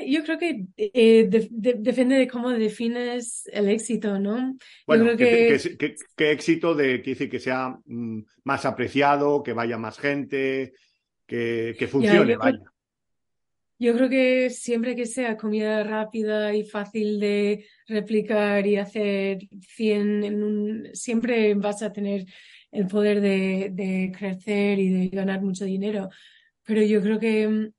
yo creo que eh, de- de- depende de cómo defines el éxito, ¿no? Yo Bueno, creo que, que, que, que- que éxito de quiere decir que sea mm, más apreciado, que vaya más gente, que, que ya, funcione, yo creo, vaya. yo creo que siempre que sea comida rápida y fácil de replicar y hacer cien en un, siempre vas a tener el poder de, de crecer y de ganar mucho dinero. Pero yo creo que mm,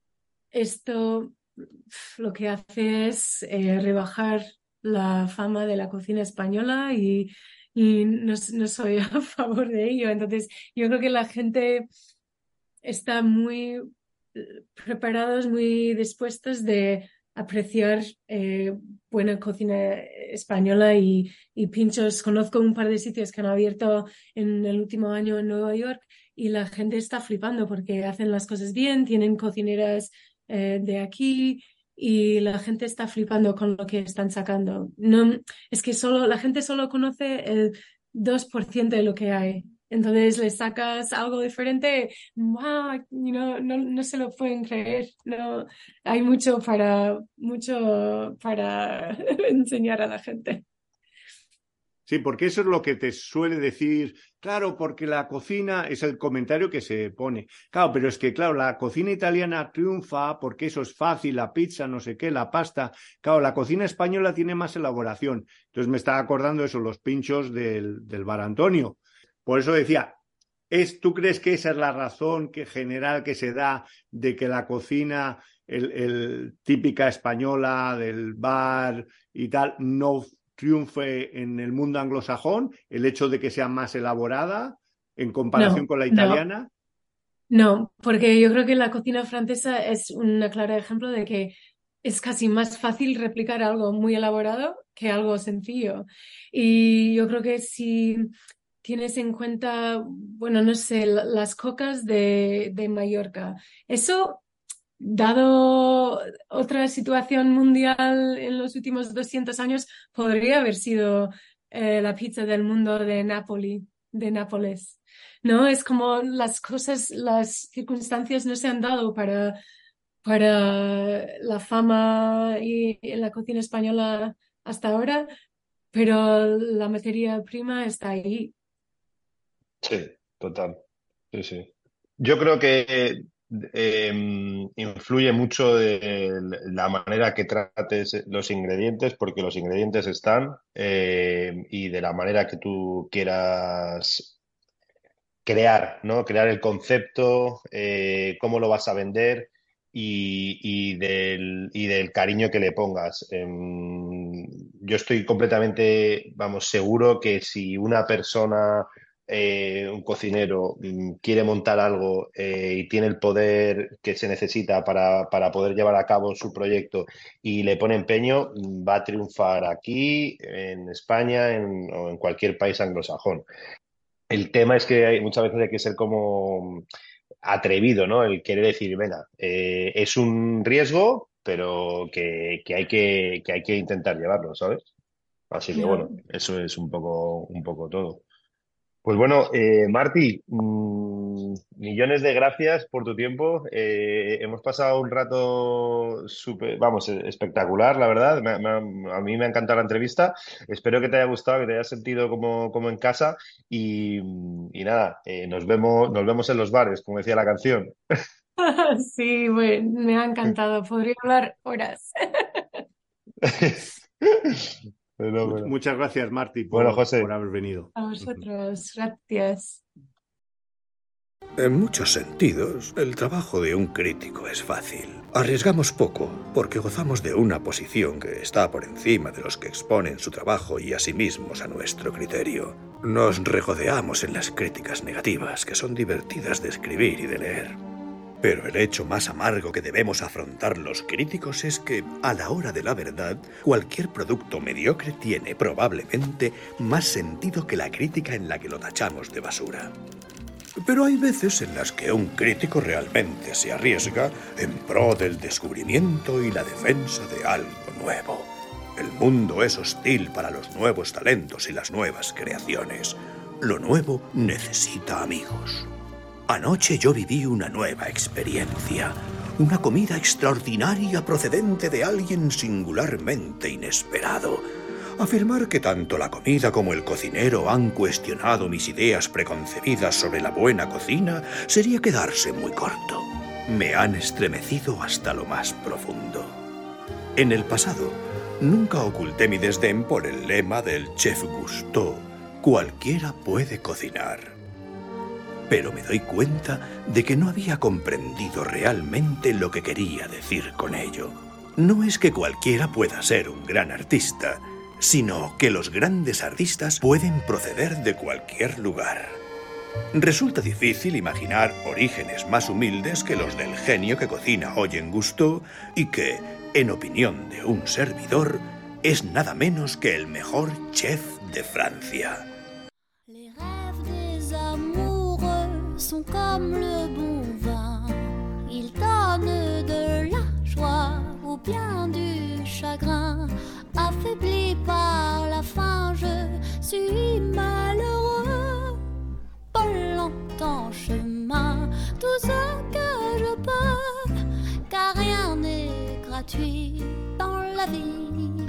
esto pf, lo que hace es eh, rebajar la fama de la cocina española y, y no, s- no soy a favor de ello. Entonces, yo creo que la gente está muy eh, preparados, muy dispuestos de apreciar eh, buena cocina española y, y pinchos. Conozco un par de sitios que han abierto en el último año en Nueva York y la gente está flipando porque hacen las cosas bien, tienen cocineras eh, de aquí y la gente está flipando con lo que están sacando. No, es que solo, la gente solo conoce el dos por ciento de lo que hay. Entonces le sacas algo diferente, wow, you know, no, no se lo pueden creer. No, hay mucho para, mucho para enseñar a la gente. Sí, porque eso es lo que te suele decir. Claro, porque la cocina es el comentario que se pone. Claro, pero es que, claro, la cocina italiana triunfa porque eso es fácil, la pizza, no sé qué, la pasta. Claro, la cocina española tiene más elaboración. Entonces me estaba acordando de eso, los pinchos del, del bar Antonio. Por eso decía, ¿es, ¿tú crees que esa es la razón que general que se da de que la cocina el, el típica española del bar y tal no triunfe en el mundo anglosajón, el hecho de que sea más elaborada en comparación No, con la no, italiana? no, porque yo creo que la cocina francesa es un claro ejemplo de que es casi más fácil replicar algo muy elaborado que algo sencillo. Y yo creo que si tienes en cuenta, bueno, no sé, la- las cocas de, de Mallorca, eso, dado otra situación mundial en los últimos doscientos años, podría haber sido eh, la pizza del mundo de Nápoli, de Nápoles. ¿No? Es como las cosas, las circunstancias no se han dado para, para la fama y, y la cocina española hasta ahora, pero la materia prima está ahí. Sí, total. Sí, sí. Yo creo que eh, influye mucho de la manera que trates los ingredientes, porque los ingredientes están, eh, y de la manera que tú quieras crear, ¿no? Crear el concepto, eh, cómo lo vas a vender y, y del, y del cariño que le pongas. Em, yo estoy completamente, vamos, seguro que si una persona, eh, un cocinero, mm, quiere montar algo eh, y tiene el poder que se necesita para, para poder llevar a cabo su proyecto y le pone empeño, mm, va a triunfar aquí, en España, en- o en cualquier país anglosajón. El tema es que hay, muchas veces hay que ser como atrevido, ¿no? El querer decir, venga, eh, es un riesgo, pero que, que hay que, que hay que intentar llevarlo, ¿sabes? Así que Ya. bueno, eso es un poco, un poco todo. Pues bueno, eh, Martí, mmm, millones de gracias por tu tiempo. Eh, hemos pasado un rato súper, vamos, eh, espectacular, la verdad. Me- me ha- a mí me ha encantado la entrevista. Espero que te haya gustado, que te hayas sentido como, como en casa. Y, y nada, eh, nos vemos, nos vemos en los bares, como decía la canción. Sí, bueno, me ha encantado. Podría hablar horas. Much- Fenómeno. muchas gracias, Martí, Bueno, por, por José. haber venido. A vosotros, gracias. En muchos sentidos, el trabajo de un crítico es fácil. Arriesgamos poco porque gozamos de una posición que está por encima de los que exponen su trabajo y a sí mismos a nuestro criterio. Nos regodeamos en las críticas negativas, que son divertidas de escribir y de leer. Pero el hecho más amargo que debemos afrontar los críticos es que, a la hora de la verdad, cualquier producto mediocre tiene probablemente más sentido que la crítica en la que lo tachamos de basura. Pero hay veces en las que un crítico realmente se arriesga en pro del descubrimiento y la defensa de algo nuevo. El mundo es hostil para los nuevos talentos y las nuevas creaciones. Lo nuevo necesita amigos. Anoche yo viví una nueva experiencia, una comida extraordinaria procedente de alguien singularmente inesperado. Afirmar que tanto la comida como el cocinero han cuestionado mis ideas preconcebidas sobre la buena cocina sería quedarse muy corto. Me han estremecido hasta lo más profundo. En el pasado, nunca oculté mi desdén por el lema del chef Gusteau: cualquiera puede cocinar. Pero me doy cuenta de que no había comprendido realmente lo que quería decir con ello. No es que cualquiera pueda ser un gran artista, sino que los grandes artistas pueden proceder de cualquier lugar. Resulta difícil imaginar orígenes más humildes que los del genio que cocina hoy en Gusteau y que, en opinión de un servidor, es nada menos que el mejor chef de Francia. Les rêves des amoureux sont comme le bon vin. Ils donnent de la joie ou bien du chagrin. Affaibli par la faim, je suis malheureux. Pas longtemps chemin, tout ce que je peux, car rien n'est gratuit dans la vie.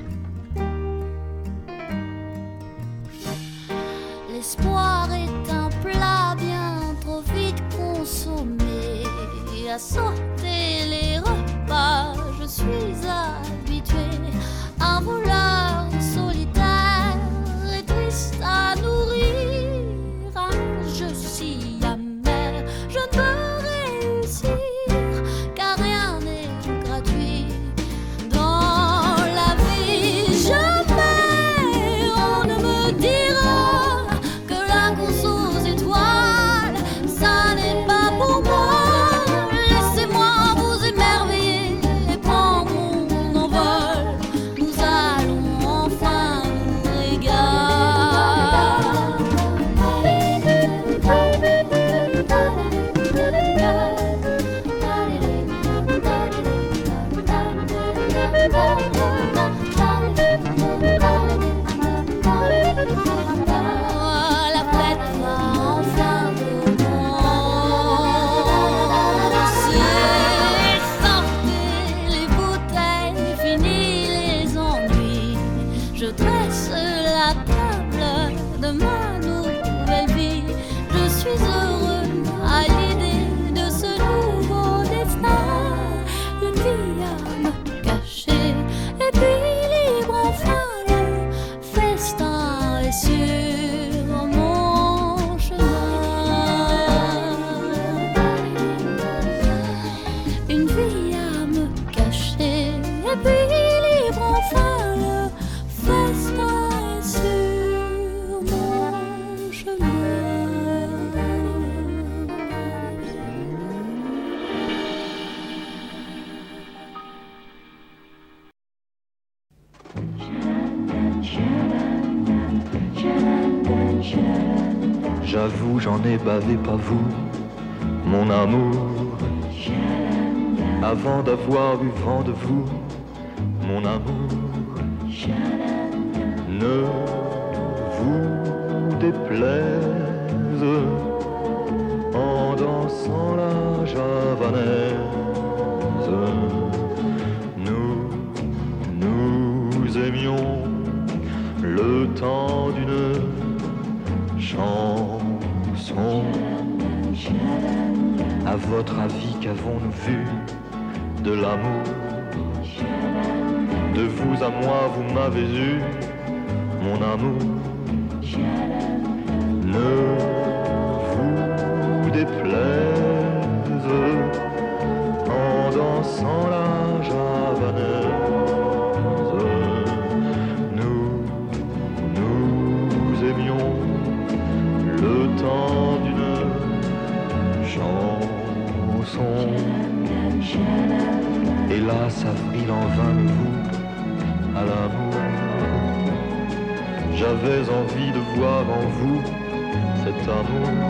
L'espoir est un plat bien trop vite consommé. À sauter les repas, je suis habituée. Un voleur solitaire et triste à nourrir. Un jeu si amer, je ne peux réussir, car rien n'est gratuit dans la vie. Jamais on ne me dira que la course aux étoiles, ça n'est pas pour moi. Laissez-moi vous émerveiller et prendre mon envol. Nous allons enfin nous régaler. La fête va enfin commencer. Sortez les bouteilles, fini les ennuis. Je dresse la table de ma nouvelle vie. Je suis heureux à l'idée de ce nouveau destin. Une vie à me cacher et puis libre enfin. Le festin est sur mon chemin. Une vie à me cacher et puis libre enfin. Le festin est sur mon chemin. J'avoue, j'en ai bavé, pas vous, mon amour. Avant d'avoir eu vent de vous, mon amour. Ne vous déplaise en dansant la javanaise. Nous, nous aimions le temps d'une chanson. À votre avis, qu'avons-nous vu de l'amour? De vous à moi, vous m'avez eu, mon amour. Ne vous déplaise en dansant la javanaise. Nous, nous aimions le temps d'une chanson. Hélas, avril en vint le vous à l'amour. J'avais envie de voir en vous cet amour.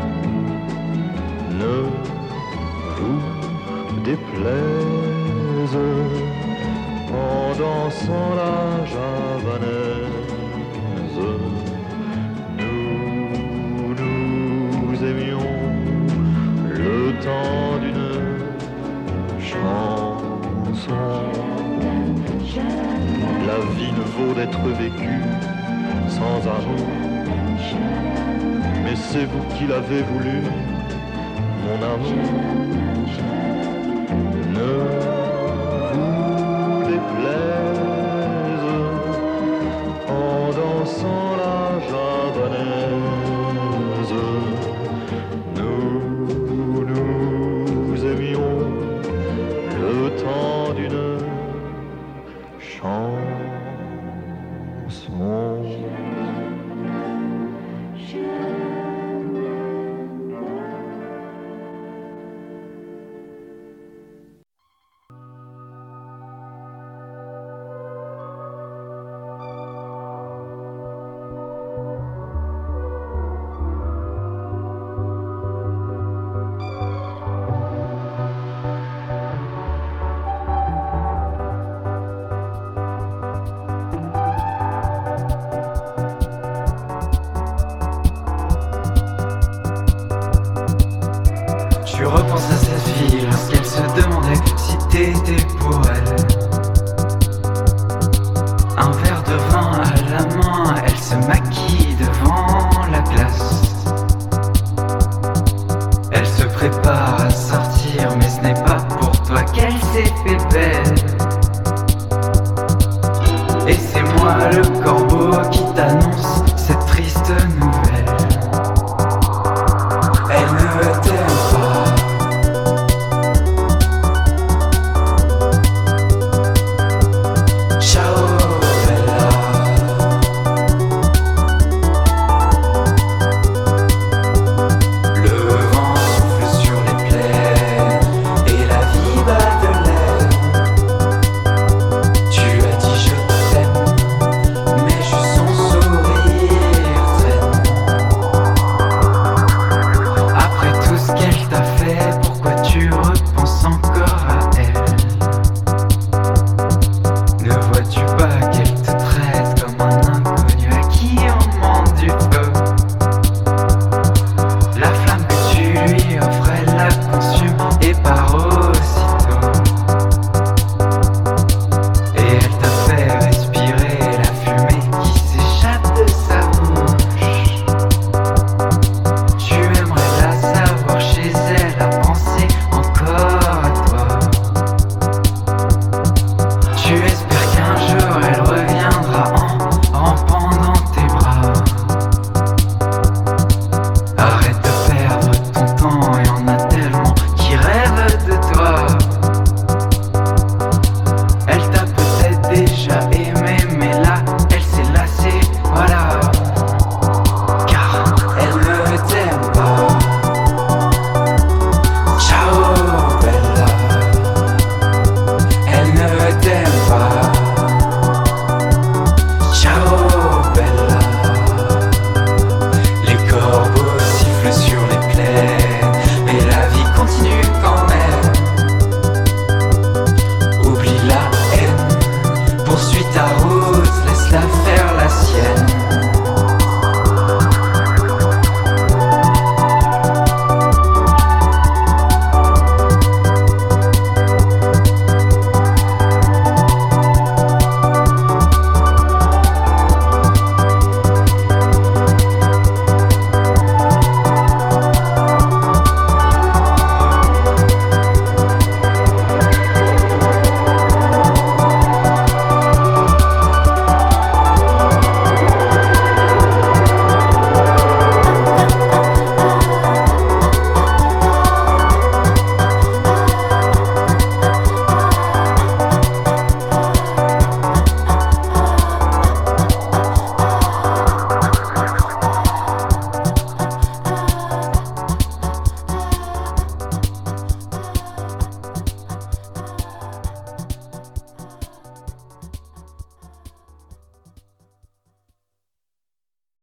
Ne vous déplaise en dansant la javanaise. Nous, nous aimions le temps d'une vaut d'être vécu sans amour. Mais c'est vous qui l'avez voulu, mon amour. Ne vous déplaise en dansant la javanaise. Nous nous aimions le temps d'une chanson. Je repense à cette fille